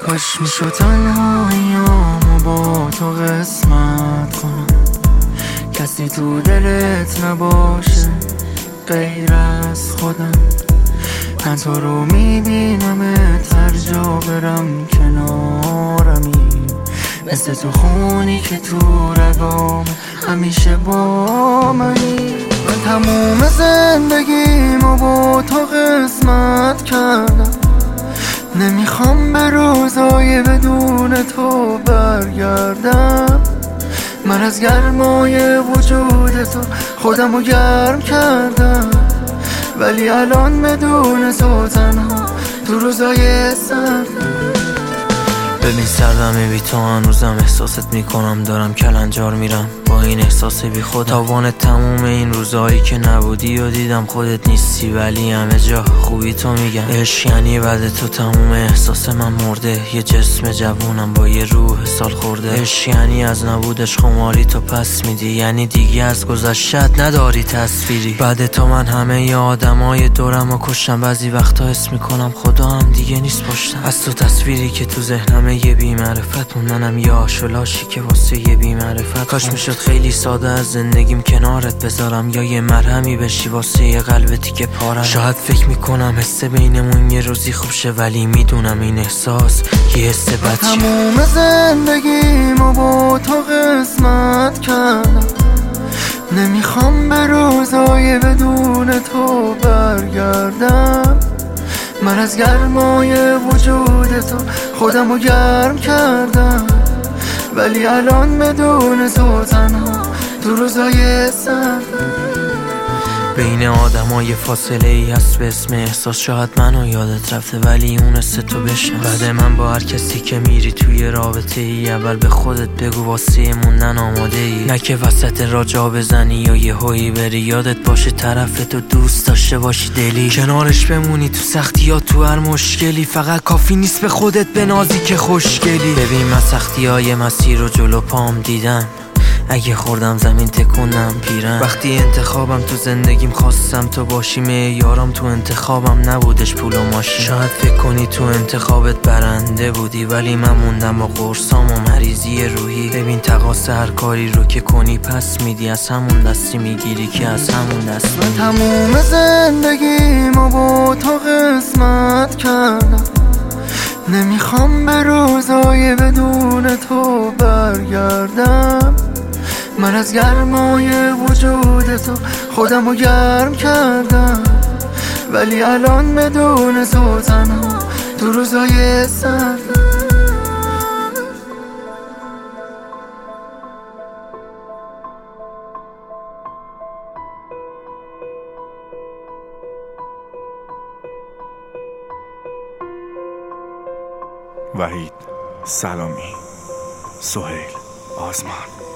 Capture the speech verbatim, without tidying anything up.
کاش میشد تنهاییامو با تو قسمت کنم، کسی تو دلت نباشه غیر از خودم. من تو رو میبینمت هر جا برم کنارمی، مثل تو خونی که تو رگام همیشه با منی. من تموم زندگیمو با تو قسمت کردم، نمیخوام به روزای بدون تو برگردم. من از گرمای وجود تو خودمو گرم کردم، ولی الان بدون تو تنها تو روزای سردم. ببین سردمه بی تو هنوزم احساست میکنم دارم کلنجار میرم با این احساس بی خود. تاوان تموم این روزایی که نبودی و دیدم خودت نیستی، ولی همه جا خوبی تو میگم. عشق یعنی بعد تو تموم احساس من مرده، یه جسم جوونم با یه روح سال خورده. عشق یعنی از نبودش خماری تو پس میدی، یعنی دیگه از گذشتت نداری تصویری. بعد تو من همه ی آدمای دورم رو کشتم، بعضی وقتا حس میکنم خدا هم دیگه نیست پشتم. از تو تصویری که تو ذهنمه یه بی معرفت موندنم، یا آشولاشی که واسه یه بی معرفت. کاش میشد خیلی ساده از زندگیم کنارت بذارم، یا یه مرهمی بشی واسه یه قلبتی که پارم. شاید فکر میکنم حس بینمون یه روزی خوب شه، ولی میدونم این احساس یه حس بد شه. تموم زندگیمو با تو قسمت کردم، نمیخوام به روزای بدون تو برگردم. من از گرمای وجود تو خودمو گرم کردم، ولی الان بدون تو تنها تو روزای سردم. بین آدمای فاصله ای هست به اسم احساس، شاید منو یادت رفته ولی اون حس تو بشناس. بعد من با هر کسی که میری توی رابطه ای، اول به خودت بگو واسه موندن آماده ای، نه که وسط راه جا بزنی یا یه هویی بری. یادت باشه طرفتو دوست داشته باشی دلی، کنارش بمونی تو سختی یا تو هر مشکلی. فقط کافی نیست به خودت بنازی که خوشگلی. ببین من سختی های مسیر رو جلو پام دیدم، اگه خوردم زمین تکونم پیرم. وقتی انتخابم تو زندگیم خواستم تو باشی، معیارم تو انتخابم نبودش پول و ماشین. شاید فکر کنی تو انتخابت برنده بودی، ولی من موندم با قرصام و مریضی روحی. ببین تقاص هر کاری رو که کنی پس میدی، از همون دستی میگیری که از همون دست. من تموم زندگیمو با تو قسمت کردم، نمیخوام به روزای بدون تو برگردم. من از گرمای وجود تو خودمو گرم کردم، ولی الان بدون تو تنها تو روزای سردم. وحید سلامی، سهیل آزمان.